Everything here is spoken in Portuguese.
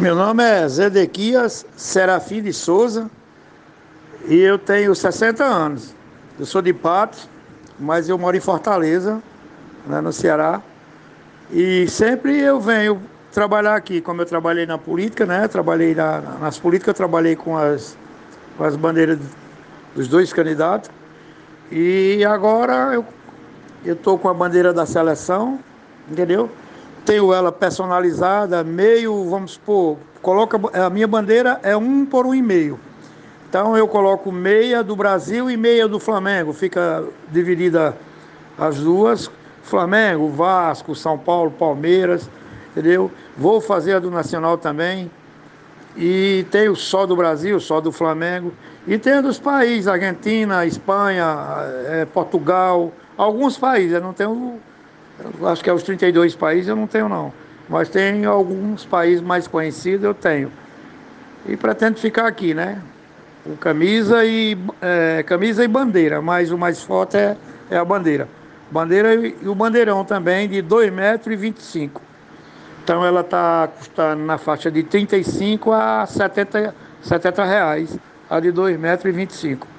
Meu nome é Zedequias Serafim de Souza e eu tenho 60 anos. Eu sou de Patos, mas eu moro em Fortaleza, né, no Ceará. E sempre eu venho trabalhar aqui, como eu trabalhei na política, né? Trabalhei nas políticas, eu trabalhei com as bandeiras dos dois candidatos. E agora eu estou com a bandeira da seleção, entendeu? Tenho ela personalizada, meio, vamos supor, a minha bandeira é 1 por 1,5. Então eu coloco meia do Brasil e meia do Flamengo, fica dividida as duas, Flamengo, Vasco, São Paulo, Palmeiras, entendeu? Vou fazer a do Nacional também. E tem o só do Brasil, só do Flamengo. E tem dos países, Argentina, Espanha, Portugal, alguns países. Eu não tenho, eu acho que é os 32 países, eu não tenho não. Mas tem alguns países mais conhecidos, eu tenho. E pretendo ficar aqui, né? Com camisa e bandeira, mas o mais forte é a bandeira. Bandeira e o bandeirão também de 2,25 m. Então ela está custando na faixa de 35 a 70 reais, a de 2,25 m.